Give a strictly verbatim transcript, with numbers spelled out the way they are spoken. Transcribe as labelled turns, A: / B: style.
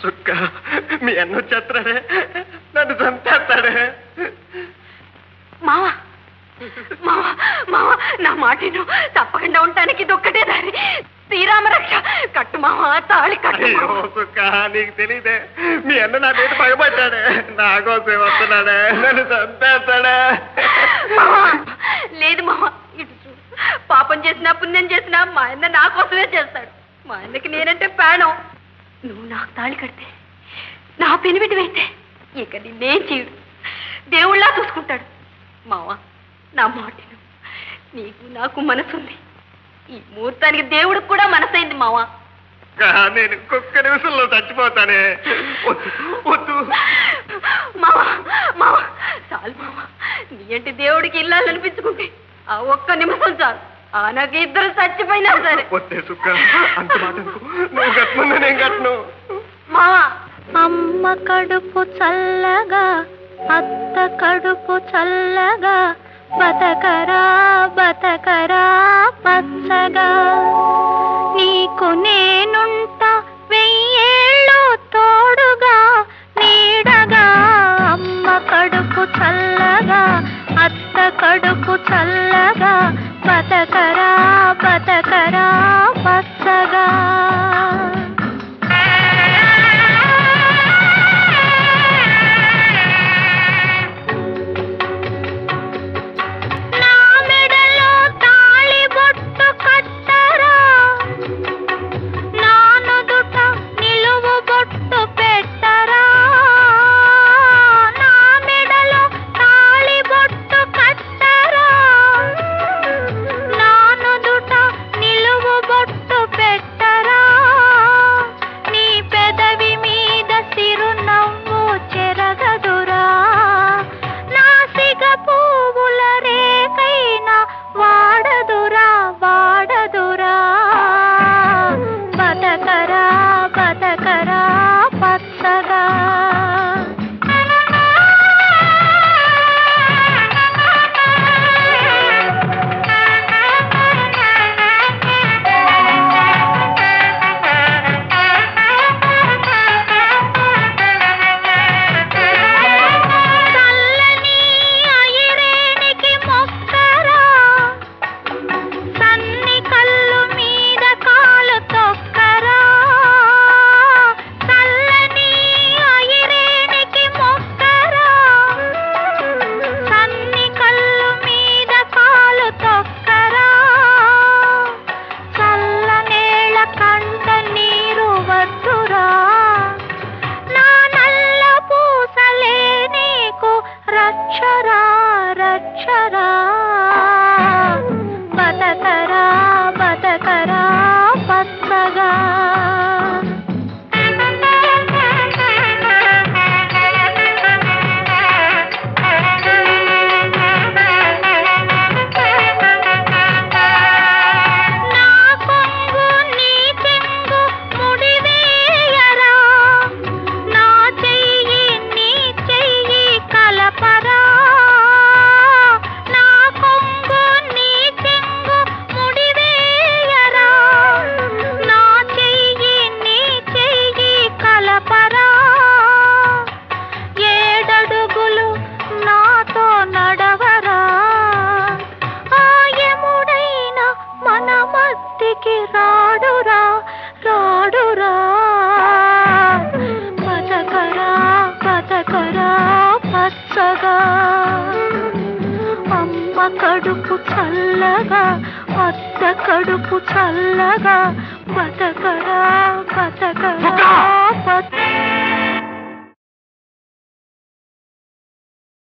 A: సుక్క మీ అన్న వచ్చేస్తాడే, నన్ను చంపేస్తాడే.
B: మావా మావా మావా నా మాటను తప్పకుండా ఉండటానికి ఇది ఒక్కటే దారి. శ్రీరామ రక్ష కట్టు మావా, తాళి కట్టు.
A: సుక్క నీకు తెలీదే, మీ అన్న నా మీద పగబడ్డాడే, నా కోసం వస్తున్నాడే, నన్ను చంపేస్తాడే.
B: లేదు మావా, ఇటు చూడు, పాపం చేసినా పుణ్యం చేసినా మా అన్న నా కోసమే చేస్తాడు. మా అన్నకి నేనంటే ప్రాణం. నువ్వు నాకు తాళి కడితే, నా పెనిమిటివైతే ఇక నిన్నేం చేయడు, దేవుళ్ళా చూసుకుంటాడు. మావా నా మాటను, నీకు నాకు మనసుంది. ఈ ముహూర్తానికి దేవుడికి కూడా మనసైంది మావా.
A: నేను ఒక్క నిమిషంలో చచ్చిపోతానే. వద్దు
B: మావా మావా చాలు మావా, నీ అంటే దేవుడికి ఇల్లాలనిపించుకుంటే ఆ ఒక్క నిమిషం చాలు. ఆ నాకు ఇద్దరు చచ్చిపోయినా సరే.
A: వద్దే సుక్క, అంత మాట నువ్వు కట్టమన్నా నేను కట్టను.
B: మావా
C: అమ్మ కడుపు చల్లగా, అత్త కడుపు చల్లగా, బతకరా బతకరా పచ్చగా. నీకు నేనుంటా వెయ్యేళ్ళు తోడుగా నీడగా. అమ్మ కడుపు చల్లగా, అత్త కడుపు చల్లగా, బతకరా బతకరా పచ్చగా. కడుపు చల్లగా అత్త కడుపు చల్లగా బతకరా బతకరా.